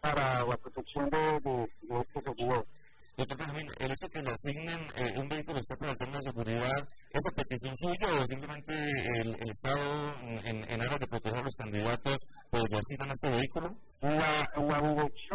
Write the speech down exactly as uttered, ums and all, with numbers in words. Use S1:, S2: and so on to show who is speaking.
S1: para la protección de, de, de este servidor.
S2: Doctor Benjamín, ¿el hecho que le asignen eh, un vehículo está por el tema de seguridad, ¿es a petición suya o simplemente el, el Estado, en, en aras de proteger a los candidatos, pues le asignan este vehículo?
S1: Una, una V ocho.